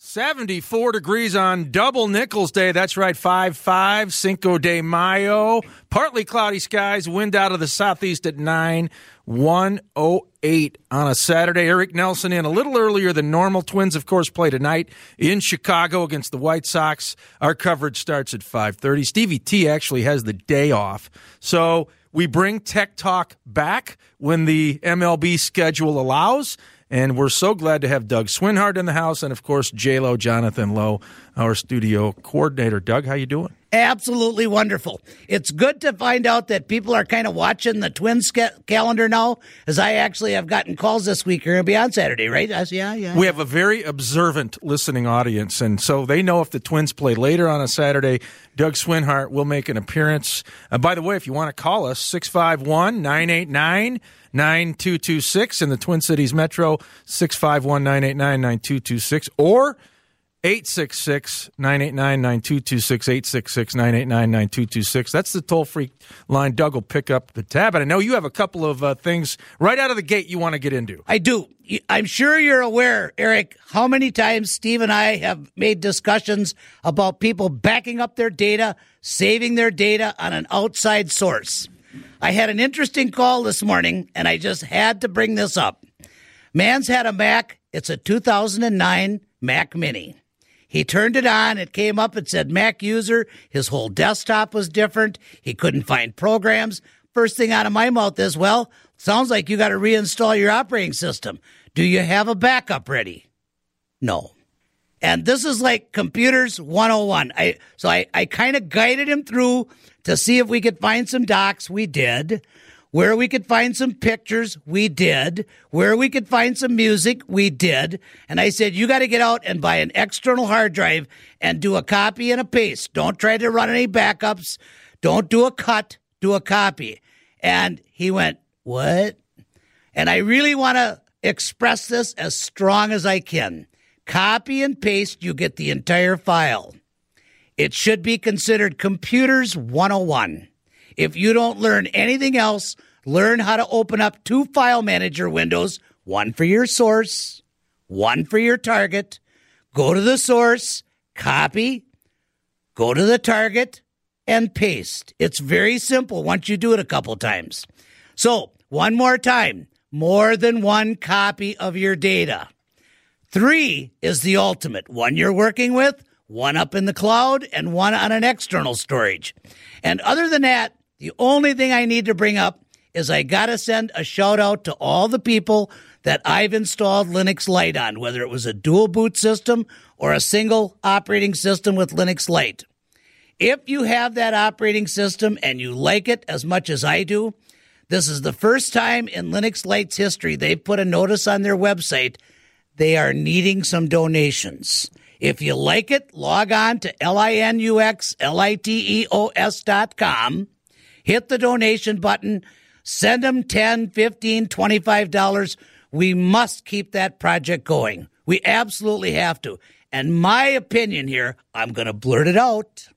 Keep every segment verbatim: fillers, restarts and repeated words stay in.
seventy-four degrees on Double Nickels Day. That's right, five five, Cinco de Mayo. Partly cloudy skies, wind out of the southeast at nine, one oh eight on a Saturday. Eric Nelson in a little earlier than normal. Twins, of course, play tonight in Chicago against the White Sox. Our coverage starts at five thirty. Stevie T actually has the day off. So we bring Tech Talk back when the M L B schedule allows. And we're so glad to have Doug Swinhart in the house, and of course J-Lo, Jonathan Lowe, our studio coordinator. Doug, how you doing? Absolutely wonderful. It's good to find out that people are kind of watching the Twins ca- calendar now, as I actually have gotten calls this week. You're going to be on Saturday, right? I said, yeah, yeah. We have a very observant listening audience, and so they know if the Twins play later on a Saturday, Doug Swinhart will make an appearance. Uh, by the way, if you want to call us, six five one, nine eight nine, nine two two six in the Twin Cities Metro, six five one, nine eight nine, nine two two six, or eight six six, nine eight nine, nine two two six, eight six six, nine eight nine, nine two two six. That's the toll-free line. Doug will pick up the tab. And I know you have a couple of uh, things right out of the gate you want to get into. I do. I'm sure you're aware, Eric, how many times Steve and I have made discussions about people backing up their data, saving their data on an outside source. I had an interesting call this morning, and I just had to bring this up. Man's had a Mac. It's a two thousand nine Mac Mini. He turned it on. It came up. It said Mac user. His whole desktop was different. He couldn't find programs. First thing out of my mouth is, well, sounds like you got to reinstall your operating system. Do you have a backup ready? No. And this is like computers one oh one. I So I, I kind of guided him through to see if we could find some docs. We did. Where we could find some pictures, we did. Where we could find some music, we did. And I said, you got to get out and buy an external hard drive and do a copy and a paste. Don't try to run any backups. Don't do a cut, do a copy. And he went, what? And I really want to express this as strong as I can. Copy and paste, you get the entire file. It should be considered Computers one oh one. If you don't learn anything else, learn how to open up two file manager windows, one for your source, one for your target. Go to the source, copy, go to the target, and paste. It's very simple once you do it a couple times. So, one more time, more than one copy of your data. Three is the ultimate. One you're working with, one up in the cloud, and one on an external storage. And other than that, the only thing I need to bring up is I got to send a shout out to all the people that I've installed Linux Lite on, whether it was a dual boot system or a single operating system with Linux Lite. If you have that operating system and you like it as much as I do, this is the first time in Linux Lite's history they've put a notice on their website. They are needing some donations. If you like it, log on to L I N U X L I T E O S dot com. Hit the donation button, send them ten dollars, fifteen dollars, twenty-five dollars. We must keep that project going. We absolutely have to. And my opinion here, I'm going to blurt it out.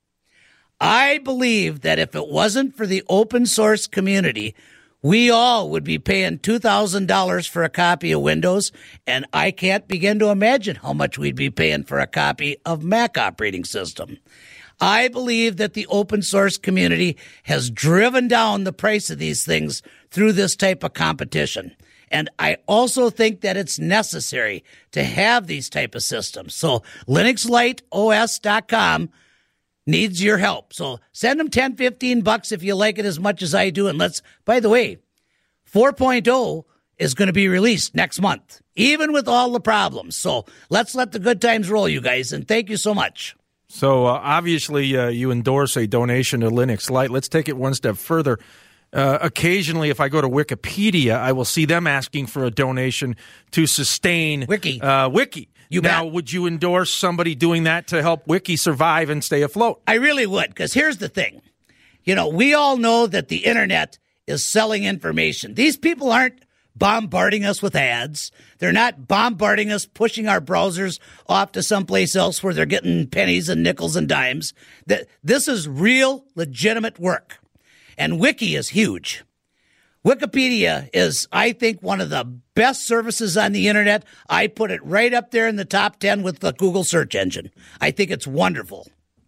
I believe that if it wasn't for the open source community, we all would be paying two thousand dollars for a copy of Windows, and I can't begin to imagine how much we'd be paying for a copy of Mac operating system. I believe that the open source community has driven down the price of these things through this type of competition. And I also think that it's necessary to have these type of systems. So Linux Lite O S dot com needs your help. So send them ten, fifteen bucks if you like it as much as I do. And let's, by the way, four point oh is going to be released next month, even with all the problems. So let's let the good times roll, you guys. And thank you so much. So uh, obviously uh, you endorse a donation to Linux Lite. Let's take it one step further. Uh, occasionally, if I go to Wikipedia, I will see them asking for a donation to sustain Wiki. Uh, Wiki. You now, bet. Would you endorse somebody doing that to help Wiki survive and stay afloat? I really would, because here's the thing. You know, we all know that the internet is selling information. These people aren't bombarding us with ads. They're not bombarding us, pushing our browsers off to someplace else where they're getting pennies and nickels and dimes. That this is real, legitimate work. And Wiki is huge. Wikipedia is, I think, one of the best services on the internet. I put it right up there in the top ten with the Google search engine. I think it's wonderful.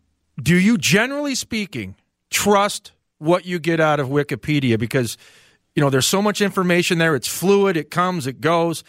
Do you, generally speaking, trust what you get out of Wikipedia? Because, you know, there's so much information there. It's fluid. It comes, it goes.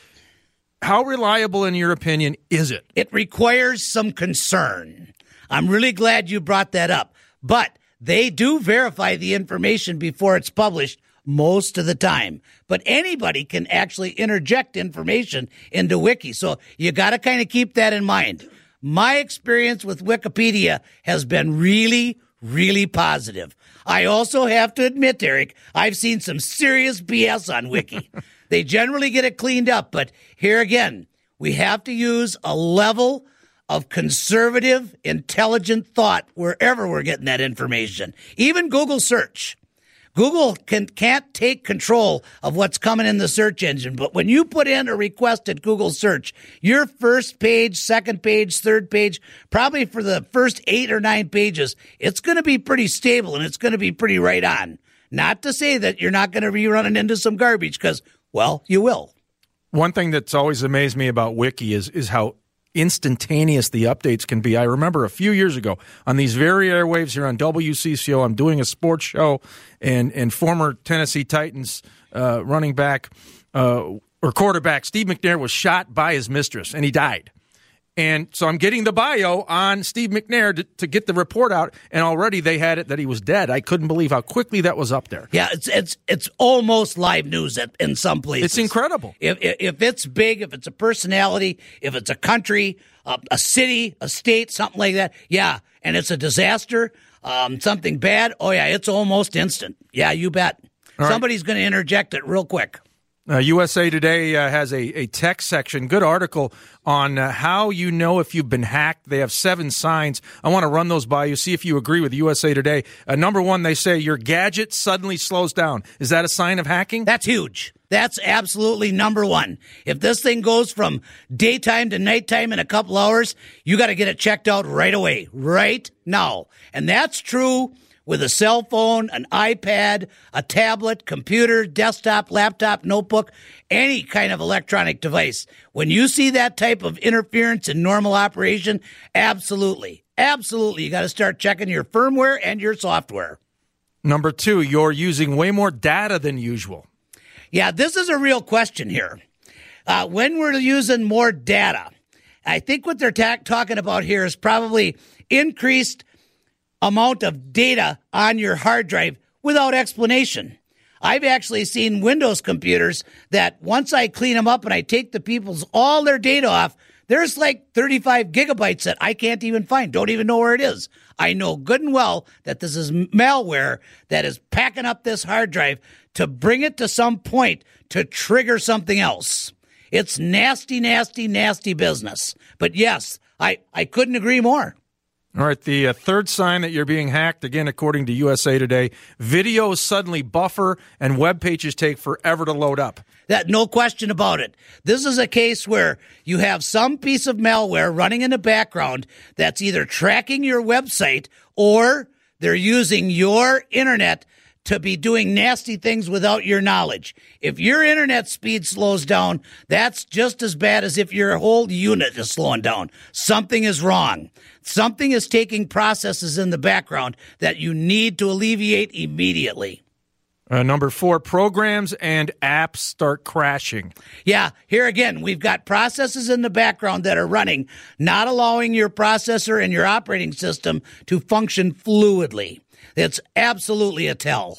How reliable, in your opinion, is it? It requires some concern. I'm really glad you brought that up. But they do verify the information before it's published most of the time. But anybody can actually interject information into Wiki. So you got to kind of keep that in mind. My experience with Wikipedia has been really, really positive. I also have to admit, Eric, I've seen some serious B S on Wiki. They generally get it cleaned up. But here again, we have to use a level of conservative, intelligent thought wherever we're getting that information. Even Google search. Google can, can't take control of what's coming in the search engine, but when you put in a request at Google search, your first page, second page, third page, probably for the first eight or nine pages, it's going to be pretty stable and it's going to be pretty right on. Not to say that you're not going to be running into some garbage because, well, you will. One thing that's always amazed me about Wiki is is how instantaneous the updates can be. I remember a few years ago on these very airwaves here on W C C O, I'm doing a sports show, and, and former Tennessee Titans uh, running back uh, or quarterback Steve McNair was shot by his mistress, and he died. And so I'm getting the bio on Steve McNair to, to get the report out, and already they had it that he was dead. I couldn't believe how quickly that was up there. Yeah, it's it's it's almost live news at, in some places. It's incredible. If, if if it's big, if it's a personality, if it's a country, uh, a city, a state, something like that, yeah, and it's a disaster, um, something bad, oh yeah, it's almost instant. Yeah, you bet. All Somebody's right. going to interject it real quick. Uh, U S A Today uh, has a, a tech section, good article on uh, how you know if you've been hacked. They have seven signs. I want to run those by you, see if you agree with U S A Today. Uh, number one, they say your gadget suddenly slows down. Is that a sign of hacking? That's huge. That's absolutely number one. If this thing goes from daytime to nighttime in a couple hours, you got to get it checked out right away, right now. And that's true with a cell phone, an iPad, a tablet, computer, desktop, laptop, notebook, any kind of electronic device. When you see that type of interference in normal operation, absolutely, absolutely, you got to start checking your firmware and your software. Number two, you're using way more data than usual. Yeah, this is a real question here. Uh, when we're using more data, I think what they're ta- talking about here is probably increased amount of data on your hard drive without explanation. I've actually seen Windows computers that once I clean them up and I take the people's all their data off, there's like thirty-five gigabytes that I can't even find, don't even know where it is. I know good and well that this is malware that is packing up this hard drive to bring it to some point to trigger something else. It's nasty, nasty, nasty business. But yes, I, I couldn't agree more. All right, the uh, third sign that you're being hacked, again, according to U S A Today, videos suddenly buffer and web pages take forever to load up. That, no question about it. This is a case where you have some piece of malware running in the background that's either tracking your website or they're using your internet to be doing nasty things without your knowledge. If your internet speed slows down, that's just as bad as if your whole unit is slowing down. Something is wrong. Something is taking processes in the background that you need to alleviate immediately. Uh, number four, programs and apps start crashing. Yeah, here again, we've got processes in the background that are running, not allowing your processor and your operating system to function fluidly. It's absolutely a tell.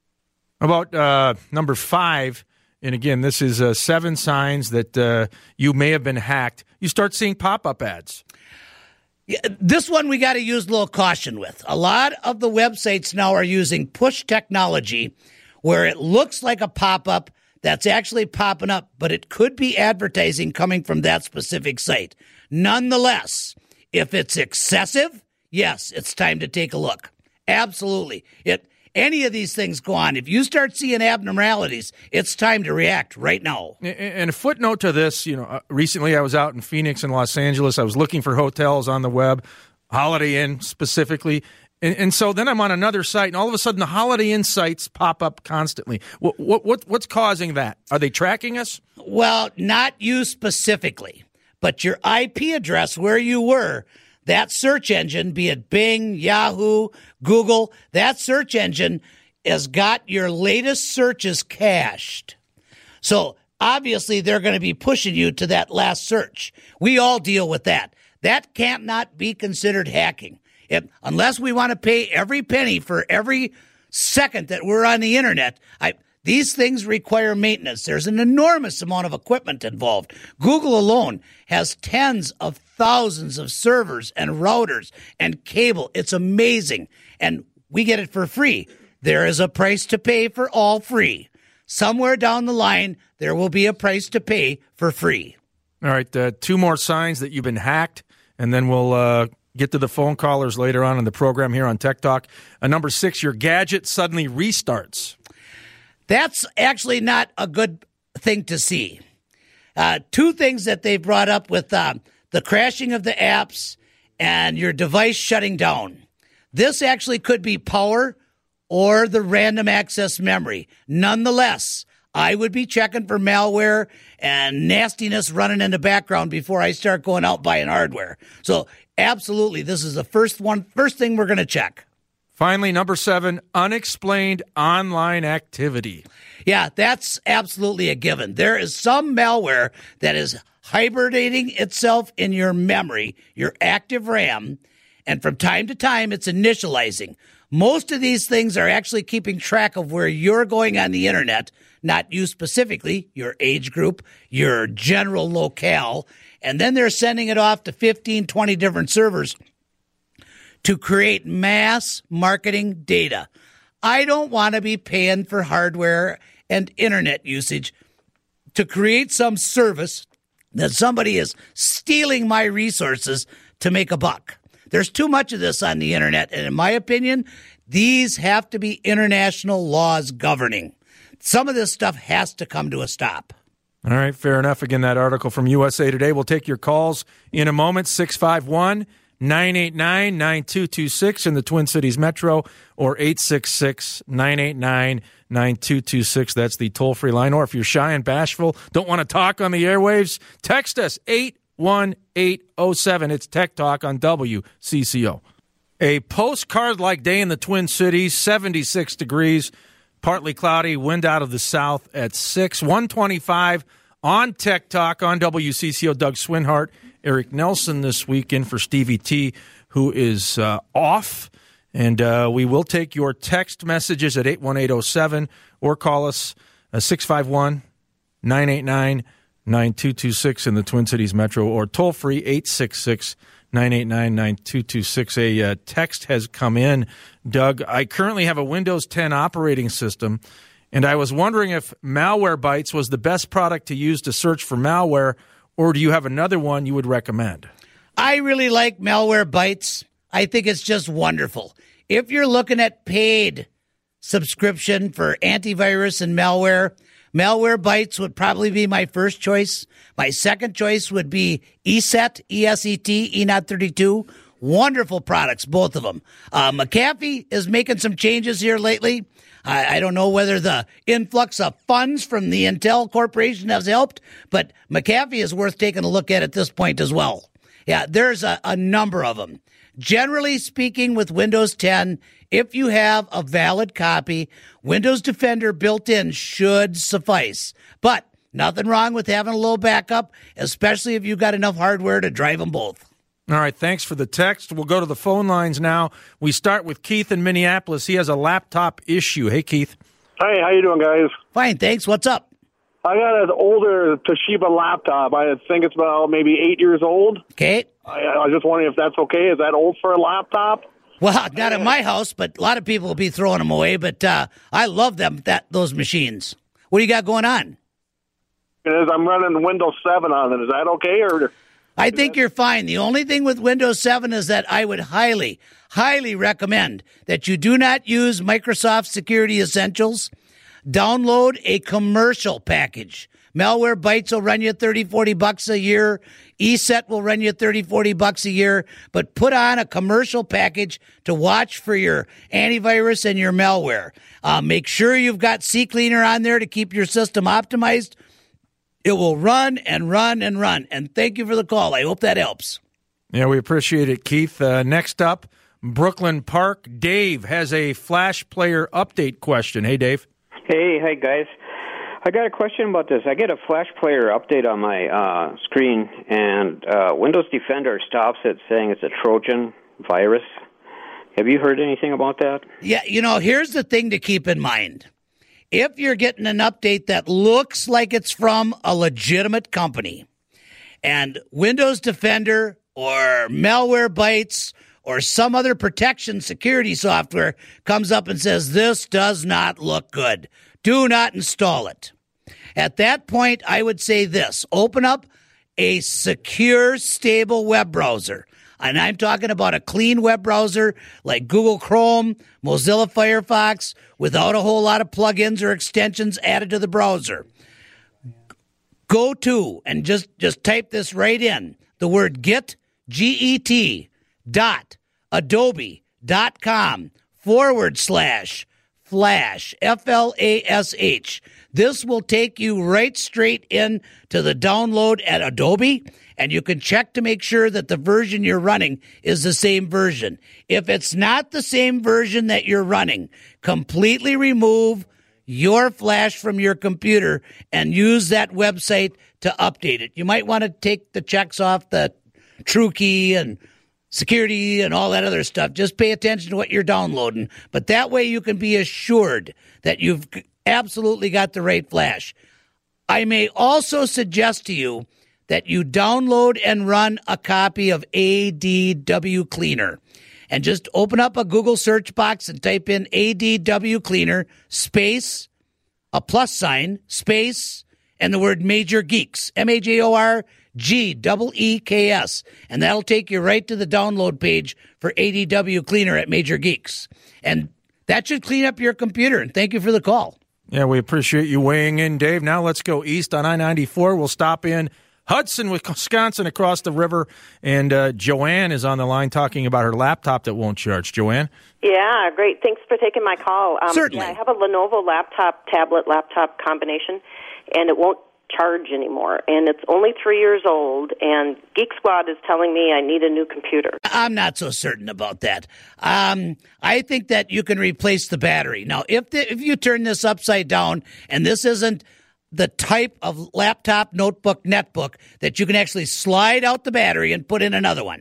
About uh, number five, and again, this is uh, seven signs that uh, you may have been hacked. You start seeing pop-up ads. Yeah, this one we got to use a little caution with. A lot of the websites now are using push technology where it looks like a pop-up that's actually popping up, but it could be advertising coming from that specific site. Nonetheless, if it's excessive, yes, it's time to take a look. Absolutely. It, any of these things go on. If you start seeing abnormalities, it's time to react right now. And a footnote to this, you know, uh, recently I was out in Phoenix and Los Angeles. I was looking for hotels on the web, Holiday Inn specifically, And, and so then I'm on another site, and all of a sudden the Holiday Inn sites pop up constantly. What, what, what what's causing that? Are they tracking us? Well, not you specifically, but your I P address where you were. That search engine, be it Bing, Yahoo, Google, that search engine has got your latest searches cached. So obviously they're going to be pushing you to that last search. We all deal with that. That can't not be considered hacking. If, unless we want to pay every penny for every second that we're on the internet, I, these things require maintenance. There's an enormous amount of equipment involved. Google alone has tens of thousands of servers and routers and cable. It's amazing. And we get it for free. There is a price to pay for all free. Somewhere down the line, there will be a price to pay for free. All right, uh, two more signs that you've been hacked, and then we'll uh, get to the phone callers later on in the program here on Tech Talk. Uh, number six, your gadget suddenly restarts. That's actually not a good thing to see. Uh, two things that they brought up with uh, the crashing of the apps and your device shutting down. This actually could be power or the random access memory. Nonetheless, I would be checking for malware and nastiness running in the background before I start going out buying hardware. So absolutely, this is the first one, first thing we're going to check. Finally, number seven, unexplained online activity. Yeah, that's absolutely a given. There is some malware that is hibernating itself in your memory, your active RAM, and from time to time it's initializing. Most of these things are actually keeping track of where you're going on the internet, not you specifically, your age group, your general locale, and then they're sending it off to fifteen, twenty different servers to create mass marketing data. I don't want to be paying for hardware and internet usage to create some service that somebody is stealing my resources to make a buck. There's too much of this on the internet, and in my opinion, these have to be international laws governing. Some of this stuff has to come to a stop. All right, fair enough. Again, that article from U S A Today. We'll take your calls in a moment, six five one, nine eight nine, nine two two six in the Twin Cities Metro, or eight six six, nine eight nine, nine two two six. That's the toll-free line. Or if you're shy and bashful, don't want to talk on the airwaves, text us, eight one eight oh seven. It's Tech Talk on W C C O. A postcard-like day in the Twin Cities, seventy-six degrees, partly cloudy, wind out of the south at six, one twenty-five on Tech Talk on W C C O. Doug Swinhart, Eric Nelson this week in for Stevie T, who is uh, off. And uh, we will take your text messages at eight one eight oh seven or call us uh, six five one, nine eight nine, nine two two six in the Twin Cities Metro, or toll free eight six six, nine eight nine, nine two two six. A uh, text has come in. Doug, I currently have a Windows ten operating system, and I was wondering if Malwarebytes was the best product to use to search for malware, or do you have another one you would recommend? I really like Malwarebytes. I think it's just wonderful. If you're looking at paid subscription for antivirus and malware, Malwarebytes would probably be my first choice. My second choice woset, E S E T, E N O T thirty-two. Wonderful products, both of them. Uh, McAfee is making some changes here lately. I, I don't know whether the influx of funds from the Intel Corporation has helped, but McAfee is worth taking a look at at this point as well. Yeah, there's a, a number of them. Generally speaking, with Windows ten, if you have a valid copy, Windows Defender built in should suffice. But nothing wrong with having a little backup, especially if you've got enough hardware to drive them both. All right, thanks for the text. We'll go to the phone lines now. We start with Keith in Minneapolis. He has a laptop issue. Hey, Keith. Hey, how you doing, guys? Fine, thanks. What's up? I got an older Toshiba laptop. I think it's about maybe eight years old. Okay. I, I was just wondering if that's okay. Is that old for a laptop? Well, not in my house, but a lot of people will be throwing them away. But uh, I love them, that those machines. What do you got going on? It is, I'm running Windows seven on it. Is that okay? Or I think you're fine. The only thing with Windows seven is that I would highly, highly recommend that you do not use Microsoft Security Essentials. Download a commercial package. Malwarebytes will run you thirty, forty bucks a year. ESET will run you thirty, forty bucks a year. But put on a commercial package to watch for your antivirus and your malware. Uh, make sure you've got CCleaner on there to keep your system optimized. It will run and run and run. And thank you for the call. I hope that helps. Yeah, we appreciate it, Keith. Uh, next up, Brooklyn Park. Dave has a Flash Player update question. Hey, Dave. Hey, hey, guys. I got a question about this. I get a Flash Player update on my uh, screen, and uh, Windows Defender stops it saying it's a Trojan virus. Have you heard anything about that? Yeah, you know, here's the thing to keep in mind. If you're getting an update that looks like it's from a legitimate company, and Windows Defender or Malwarebytes or some other protection security software comes up and says, this does not look good, do not install it. At that point, I would say this: open up a secure, stable web browser. And I'm talking about a clean web browser like Google Chrome, Mozilla Firefox, without a whole lot of plugins or extensions added to the browser. Go to, and just, just type this right in, the word git, G E T, dot, adobe, dot com, forward slash, flash, F L A S H. This will take you right straight in to the download at Adobe, and you can check to make sure that the version you're running is the same version. If it's not the same version that you're running, completely remove your Flash from your computer and use that website to update it. You might want to take the checks off the TrueKey and security and all that other stuff. Just pay attention to what you're downloading. But that way you can be assured that you've absolutely got the right Flash. I may also suggest to you that you download and run a copy of A D W Cleaner. And just open up a Google search box and type in A D W Cleaner, space, a plus sign, space, and the word Major Geeks, M A J O R G E E K S. And that'll take you right to the download page for A D W Cleaner at Major Geeks. And that should clean up your computer. And thank you for the call. Yeah, we appreciate you weighing in, Dave. Now let's go east on I ninety-four. We'll stop in Hudson, Wisconsin, across the river. And uh, Joanne is on the line talking about her laptop that won't charge. Joanne? Yeah, great. Thanks for taking my call. Um, Certainly. Yeah, I have a Lenovo laptop, tablet, laptop combination, and it won't charge anymore. And it's only three years old, and Geek Squad is telling me I need a new computer. I'm not so certain about that. Um, I think that you can replace the battery. Now, if the, if you turn this upside down, and this isn't the type of laptop, notebook, netbook that you can actually slide out the battery and put in another one,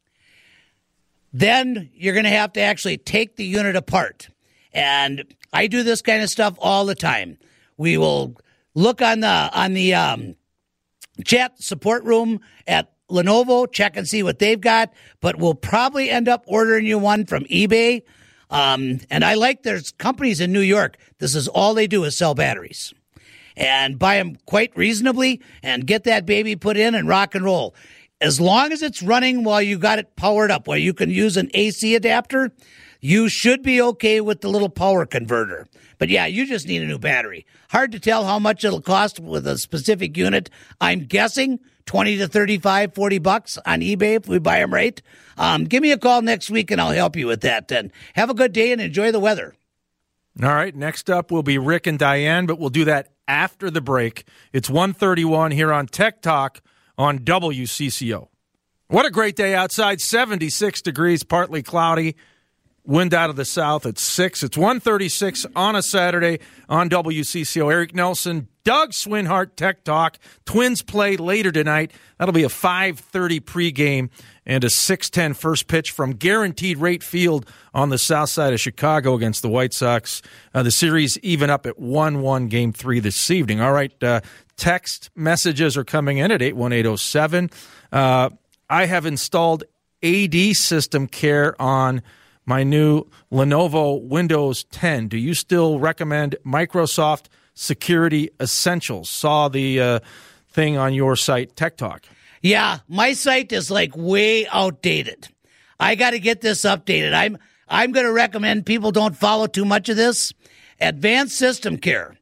then you're going to have to actually take the unit apart. And I do this kind of stuff all the time. We will look on the on the um, chat support room at Lenovo, check and see what they've got, but we'll probably end up ordering you one from eBay. Um, and I like there's companies in New York, this is all they do is sell batteries. And buy them quite reasonably and get that baby put in and rock and roll. As long as it's running while you got it powered up, where you can use an A C adapter, you should be okay with the little power converter. But yeah, you just need a new battery. Hard to tell how much it'll cost with a specific unit. I'm guessing twenty to thirty-five, forty bucks on eBay if we buy them right. Um, give me a call next week and I'll help you with that. And have a good day and enjoy the weather. All right, next up will be Rick and Diane, but we'll do that after the break. It's one thirty-one here on Tech Talk on W C C O. What a great day outside, seventy-six degrees, partly cloudy. Wind out of the south at six. It's one thirty-six on a Saturday on W C C O. Eric Nelson, Doug Swinhart, Tech Talk. Twins play later tonight. That'll be a five thirty pregame and a six ten first pitch from Guaranteed Rate Field on the south side of Chicago against the White Sox. Uh, the series even up at one one game three this evening. All right, uh, text messages are coming in at eight one eight oh seven. Uh, I have installed A D System Care on my new Lenovo Windows ten. Do you still recommend Microsoft Security Essentials? Saw the uh, thing on your site, Tech Talk. Yeah, my site is like way outdated. I got to get this updated. I'm I'm going to recommend people don't follow too much of this. Advanced System Care.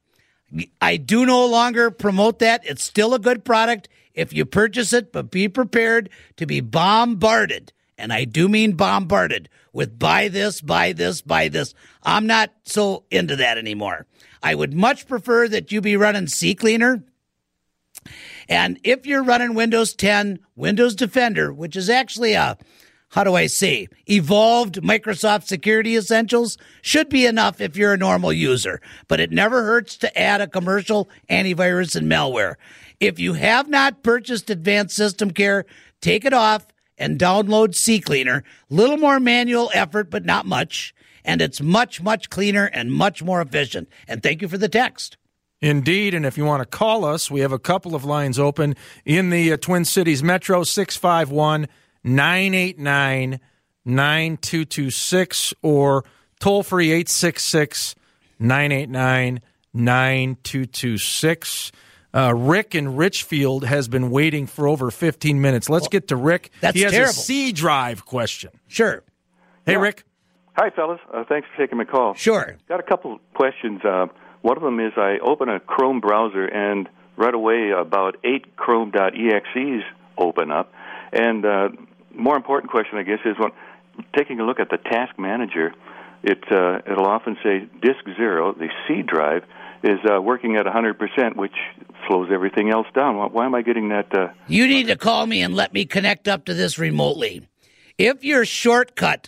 I do no longer promote that. It's still a good product if you purchase it, but be prepared to be bombarded. And I do mean bombarded with buy this, buy this, buy this. I'm not so into that anymore. I would much prefer that you be running CCleaner. And if you're running Windows ten, Windows Defender, which is actually a, how do I say, evolved Microsoft Security Essentials, should be enough if you're a normal user. But it never hurts to add a commercial antivirus and malware. If you have not purchased Advanced System Care, take it off and download CCleaner. Little more manual effort, but not much. And it's much, much cleaner and much more efficient. And thank you for the text. Indeed, and if you want to call us, we have a couple of lines open in the uh, Twin Cities Metro, six five one, nine eight nine, nine two two six, or toll-free eight six six, nine eight nine, nine two two six. Uh, Rick in Richfield has been waiting for over fifteen minutes. Let's get to Rick. That's he has terrible. a C drive question. Sure. Hey, Yeah. Rick. Hi, fellas. Uh, thanks for taking my call. Sure. Got a couple of questions. Uh, one of them is I open a Chrome browser, and right away about eight Chrome dot E X Es open up. And uh, more important question, I guess, is when taking a look at the task manager, it, uh, it'll often say disk zero, the C drive, is uh, working at one hundred percent, which slows everything else down. Why, why am I getting that? Uh, You need to call me and let me connect up to this remotely. If your shortcut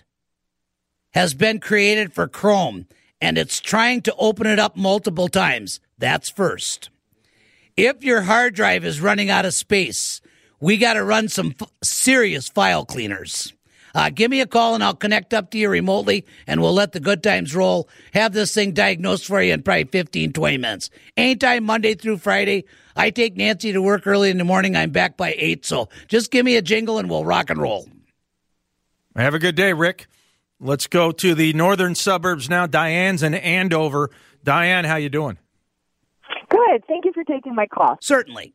has been created for Chrome and it's trying to open it up multiple times, that's first. If your hard drive is running out of space, we got to run some f- serious file cleaners. Uh, give me a call and I'll connect up to you remotely and we'll let the good times roll. Have this thing diagnosed for you in probably fifteen, twenty minutes. Anytime Monday through Friday. I take Nancy to work early in the morning. I'm back by eight. So just give me a jingle and we'll rock and roll. Have a good day, Rick. Let's go to the northern suburbs now. Diane's in Andover. Diane, how you doing? Good. Thank you for taking my call. Certainly.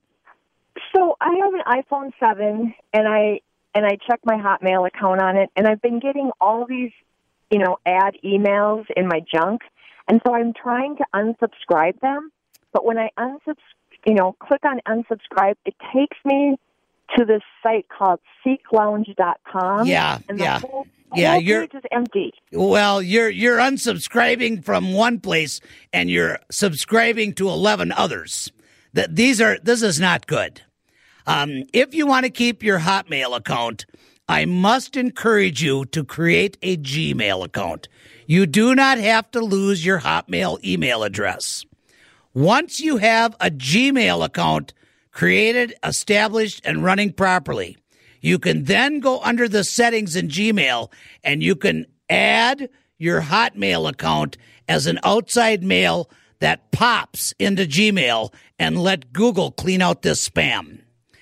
So I have an iPhone seven, and I and I check my Hotmail account on it, and I've been getting all these, you know, ad emails in my junk, and so I'm trying to unsubscribe them. But when I unsubs, you know, click on unsubscribe, it takes me to this site called seek lounge dot com. Yeah, and the yeah. Whole, Yeah, whole you're- page is empty. Well, you're you're unsubscribing from one place and you're subscribing to eleven others. That these are this is not good. Um, if you want to keep your Hotmail account, I must encourage you to create a Gmail account. You do not have to lose your Hotmail email address. Once you have a Gmail account created, established, and running properly, you can then go under the settings in Gmail and you can add your Hotmail account as an outside mail that pops into Gmail and let Google clean out this spam.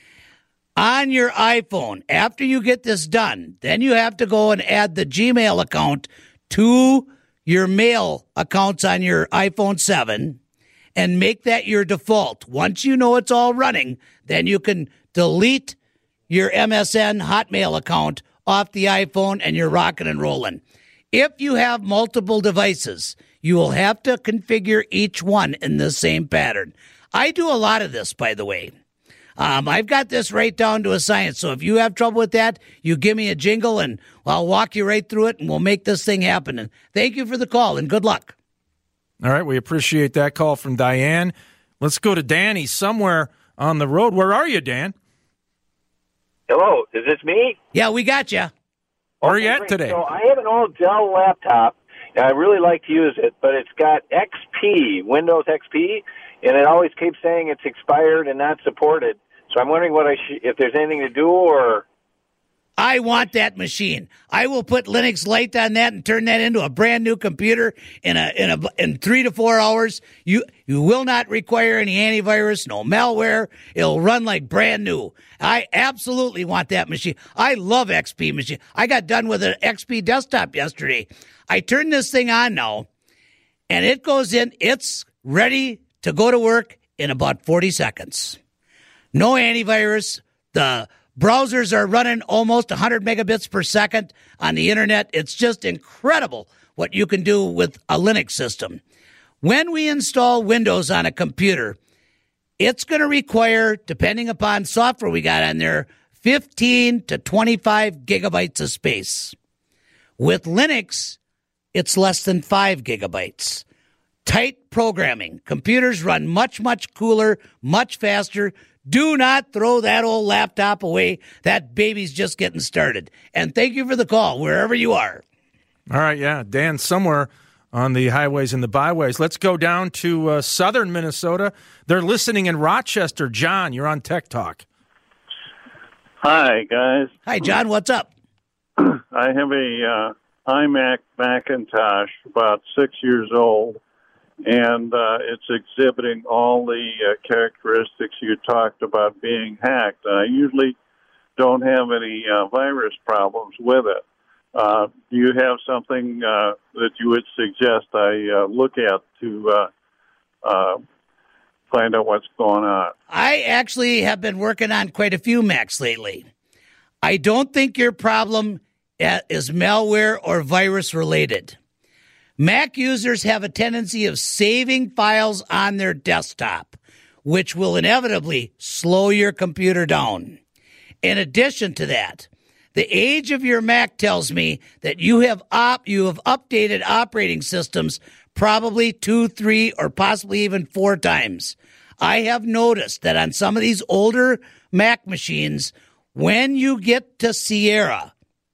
On your iPhone, after you get this done, then you have to go and add the Gmail account to your mail accounts on your iPhone seven and make that your default. Once you know it's all running, then you can delete your M S N Hotmail account off the iPhone and you're rocking and rolling. If you have multiple devices, you will have to configure each one in the same pattern. I do a lot of this, by the way. Um, I've got this right down to a science. So if you have trouble with that, you give me a jingle and I'll walk you right through it and we'll make this thing happen. And thank you for the call and good luck. All right, we appreciate that call from Diane. Let's go to Danny somewhere on the road. Where are you, Dan? Hello, is this me? Yeah, we got you. Where are you Okay, at great. today? So I have an old Dell laptop, and I really like to use it, but it's got X P, Windows X P, and it always keeps saying it's expired and not supported. So I'm wondering what I sh- if there's anything to do, or I want that machine. I will put Linux Lite on that and turn that into a brand new computer in a in a in three to four hours. You you will not require any antivirus, no malware. It'll run like brand new. I absolutely want that machine. I love X P machine. I got done with an X P desktop yesterday. I turned this thing on now, and it goes in. It's ready to go to work in about forty seconds. No antivirus. The browsers are running almost one hundred megabits per second on the internet. It's just incredible what you can do with a Linux system. When we install Windows on a computer, it's going to require, depending upon software we got on there, fifteen to twenty-five gigabytes of space. With Linux, it's less than five gigabytes. Tight programming. Computers run much, much cooler, much faster. Do not throw that old laptop away. That baby's just getting started. And thank you for the call, wherever you are. All right, yeah. Dan, somewhere on the highways and the byways. Let's go down to uh, southern Minnesota. They're listening in Rochester. John, you're on Tech Talk. Hi, guys. Hi, John. What's up? I have a uh, iMac Macintosh, about six years old, and uh, it's exhibiting all the uh, characteristics you talked about being hacked. I usually don't have any uh, virus problems with it. Uh, do you have something uh, that you would suggest I uh, look at to uh, uh, find out what's going on? I actually have been working on quite a few Macs lately. I don't think your problem is malware or virus related. Mac users have a tendency of saving files on their desktop, which will inevitably slow your computer down. In addition to that, the age of your Mac tells me that you have op- you have updated operating systems probably two, three, or possibly even four times. I have noticed that on some of these older Mac machines, when you get to Sierra,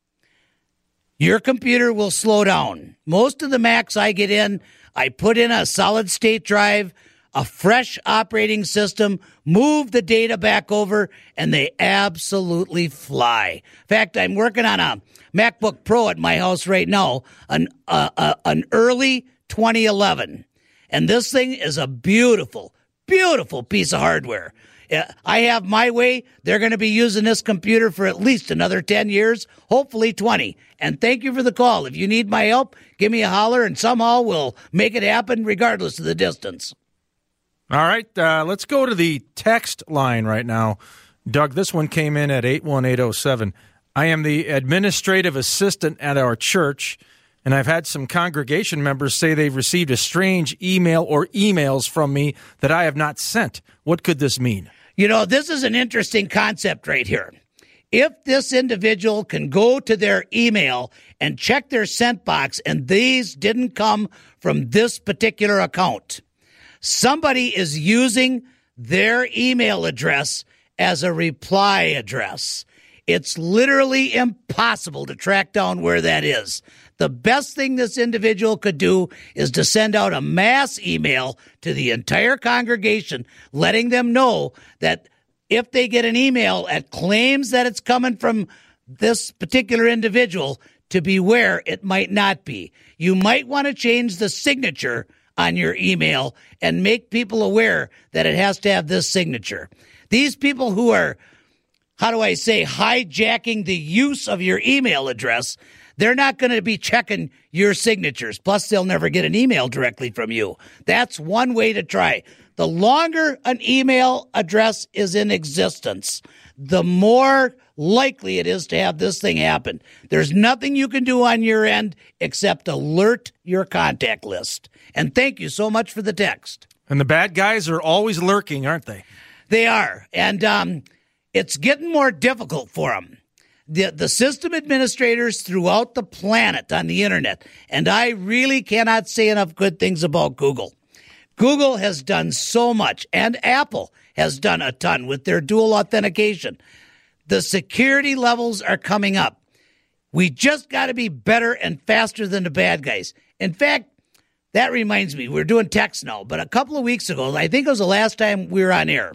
your computer will slow down. Most of the Macs I get in, I put in a solid state drive, a fresh operating system, move the data back over, and they absolutely fly. In fact, I'm working on a MacBook Pro at my house right now, an uh, uh, an early twenty eleven. And this thing is a beautiful, beautiful piece of hardware. I have my way. They're going to be using this computer for at least another ten years, hopefully twenty. And thank you for the call. If you need my help, give me a holler, and somehow we'll make it happen regardless of the distance. All right, uh, let's go to the text line right now. Doug, this one came in at eight one eight oh seven. I am the administrative assistant at our church, and I've had some congregation members say they've received a strange email or emails from me that I have not sent. What could this mean? You know, this is an interesting concept right here. If this individual can go to their email and check their sent box, and these didn't come from this particular account, somebody is using their email address as a reply address. It's literally impossible to track down where that is. The best thing this individual could do is to send out a mass email to the entire congregation, letting them know that if they get an email that claims that it's coming from this particular individual, to beware it might not be. You might want to change the signature on your email and make people aware that it has to have this signature. These people who are, how do I say, hijacking the use of your email address, they're not going to be checking your signatures. Plus, they'll never get an email directly from you. That's one way to try. The longer an email address is in existence, the more likely it is to have this thing happen. There's nothing you can do on your end except alert your contact list. And thank you so much for the text. And the bad guys are always lurking, aren't they? They are. And um, it's getting more difficult for them. The, the system administrators throughout the planet on the internet, and I really cannot say enough good things about Google. Google has done so much, and Apple has done a ton with their dual authentication. The security levels are coming up. We just got to be better and faster than the bad guys. In fact, that reminds me, we're doing text now, but a couple of weeks ago, I think it was the last time we were on air,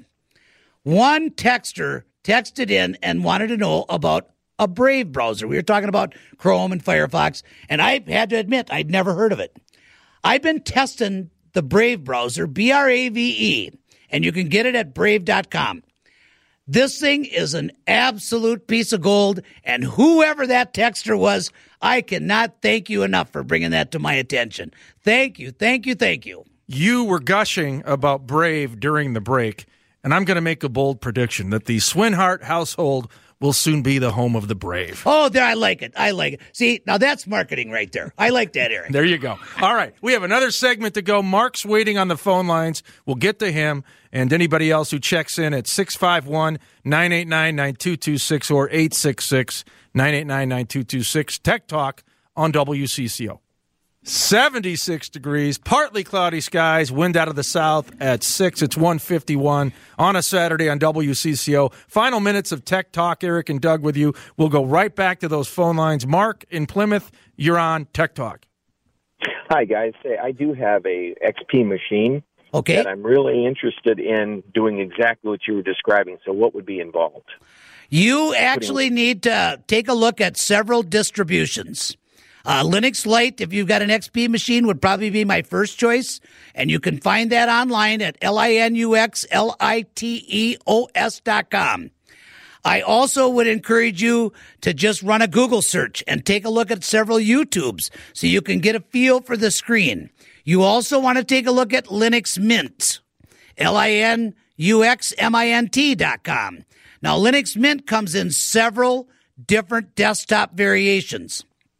one texter texted in and wanted to know about a Brave browser. We were talking about Chrome and Firefox, and I had to admit I'd never heard of it. I've been testing the Brave browser, B R A V E, and you can get it at brave dot com. This thing is an absolute piece of gold, and whoever that texter was, I cannot thank you enough for bringing that to my attention. Thank you, thank you, thank you. You were gushing about Brave during the break, and I'm going to make a bold prediction that the Swinhart household will soon be the home of the brave. Oh, there, I like it. I like it. See, now that's marketing right there. I like that, Eric. There you go. All right, we have another segment to go. Mark's waiting on the phone lines. We'll get to him and anybody else who checks in at six five one, nine eight nine, nine two two six or eight six six, nine eight nine, nine two two six. Tech Talk on W C C O. seventy-six degrees, partly cloudy skies, wind out of the south at six. It's one fifty-one on a Saturday on W C C O. Final minutes of Tech Talk. Eric and Doug with you. We'll go right back to those phone lines. Mark in Plymouth, you're on Tech Talk. Hi, guys. Say, I do have a X P machine okay. that I'm really interested in doing exactly what you were describing. So what would be involved? You actually need to take a look at several distributions. Uh, Linux Lite, if you've got an X P machine, would probably be my first choice. And you can find that online at L I N U X L I T E O S dot com. I also would encourage you to just run a Google search and take a look at several YouTubes so you can get a feel for the screen. You also want to take a look at Linux Mint, L I N U X M I N T dot com. Now, Linux Mint comes in several different desktop variations.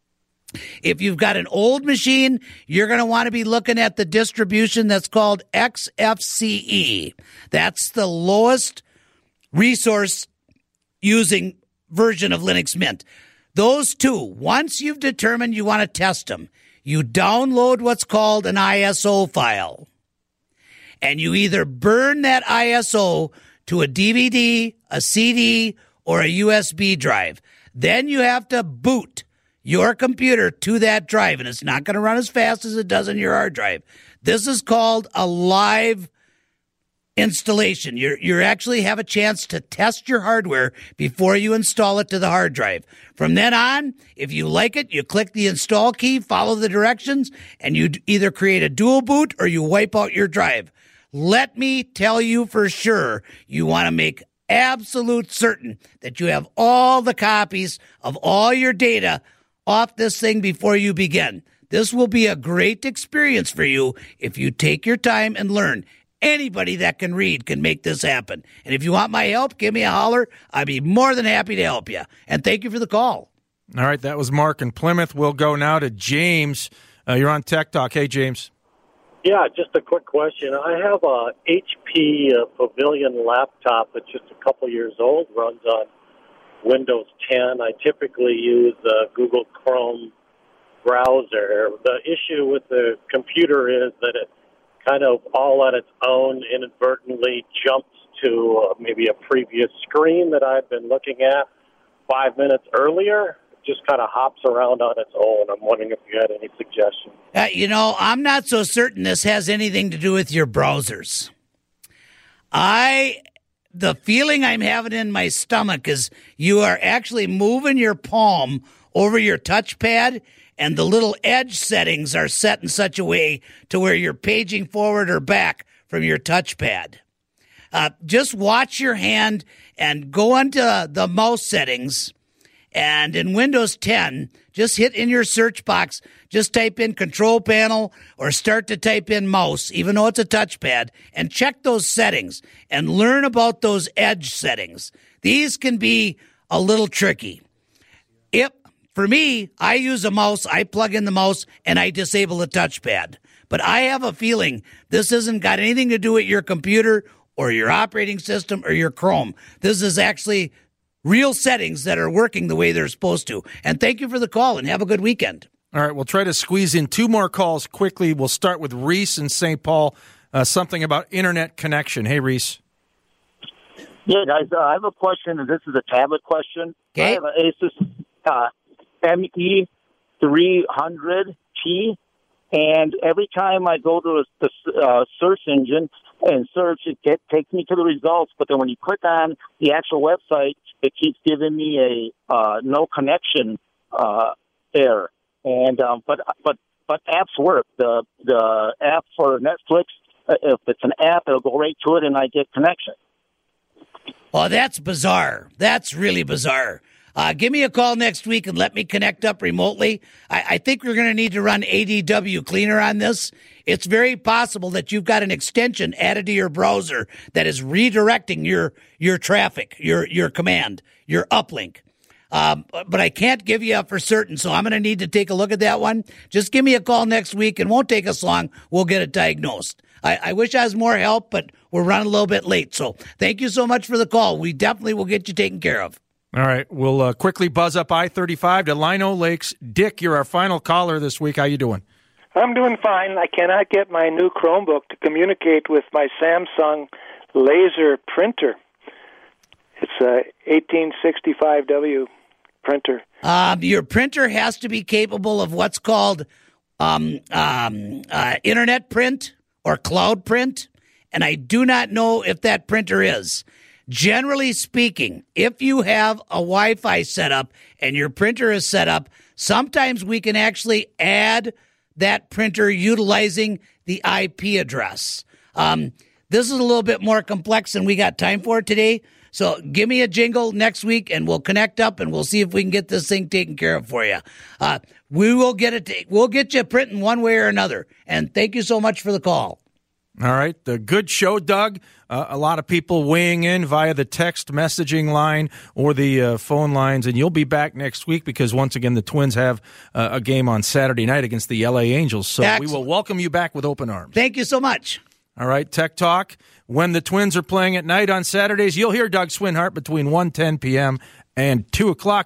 If you've got an old machine, you're going to want to be looking at the distribution that's called X F C E. That's the lowest resource using version of Linux Mint. Those two, once you've determined you want to test them, you download what's called an I S O file. And you either burn that I S O to a D V D, a C D, or a U S B drive. Then you have to boot your computer to that drive, and it's not going to run as fast as it does on your hard drive. This is called a live installation. You you actually have a chance to test your hardware before you install it to the hard drive. From then on, if you like it, you click the install key, follow the directions, and you either create a dual boot or you wipe out your drive. Let me tell you for sure, you want to make absolute certain that you have all the copies of all your data off this thing before you begin. This will be a great experience for you if you take your time and learn. Anybody that can read can make this happen. And if you want my help, give me a holler. I'd be more than happy to help you. And thank you for the call. All right, that was Mark in Plymouth. We'll go now to James. Uh, you're on Tech Talk. Hey, James. Yeah, just a quick question. I have a H P uh, Pavilion laptop that's just a couple years old, runs on Windows ten. I typically use the Google Chrome browser. The issue with the computer is that it kind of all on its own inadvertently jumps to uh, maybe a previous screen that I've been looking at five minutes earlier. It just kind of hops around on its own. I'm wondering if you had any suggestions. Uh, you know, I'm not so certain this has anything to do with your browsers. I... The feeling I'm having in my stomach is you are actually moving your palm over your touchpad, and the little edge settings are set in such a way to where you're paging forward or back from your touchpad. Uh, just watch your hand and go into the mouse settings, and in Windows ten, just hit in your search box, just type in Control Panel or start to type in mouse, even though it's a touchpad, and check those settings and learn about those edge settings. These can be a little tricky. If, for me, I use a mouse, I plug in the mouse, and I disable the touchpad. But I have a feeling this hasn't got anything to do with your computer or your operating system or your Chrome. This is actually real settings that are working the way they're supposed to. And thank you for the call, and have a good weekend. All right, we'll try to squeeze in two more calls quickly. We'll start with Reese in Saint Paul, uh, something about internet connection. Hey, Reese. Yeah, guys, uh, I have a question, and this is a tablet question. Okay. I have an Asus uh, M E three hundred T, and every time I go to the uh, search engine and search, it get, takes me to the results, but then when you click on the actual website, it keeps giving me a uh, no connection uh, error. And um, but but but apps work. The the app for Netflix, uh, if it's an app, it'll go right to it, and I get connection. Well, that's bizarre. That's really bizarre. Uh, give me a call next week and let me connect up remotely. I, I think we're going to need to run A D W Cleaner on this. It's very possible that you've got an extension added to your browser that is redirecting your your traffic, your your command, your uplink. Um, but I can't give you up for certain, so I'm going to need to take a look at that one. Just give me a call next week. It won't take us long. We'll get it diagnosed. I, I wish I was more help, but we're running a little bit late. So thank you so much for the call. We definitely will get you taken care of. All right, we'll uh, quickly buzz up I thirty-five to Lino Lakes. Dick, you're our final caller this week. How you doing? I'm doing fine. I cannot get my new Chromebook to communicate with my Samsung laser printer. It's a eighteen sixty-five W printer. Um, your printer has to be capable of what's called um, um, uh, internet print or cloud print, and I do not know if that printer is. Generally speaking, if you have a Wi-Fi setup and your printer is set up, sometimes we can actually add that printer utilizing the I P address. Um, this is a little bit more complex than we got time for today. So give me a jingle next week and we'll connect up and we'll see if we can get this thing taken care of for you. Uh, we will get it. T- we'll get you printing one way or another. And thank you so much for the call. All right. The good show, Doug. Uh, a lot of people weighing in via the text messaging line or the uh, phone lines. And you'll be back next week because, once again, the Twins have uh, a game on Saturday night against the L A Angels. So Excellent. We will welcome you back with open arms. Thank you so much. All right. Tech Talk. When the Twins are playing at night on Saturdays, you'll hear Doug Swinhart between one ten p.m. and two o'clock.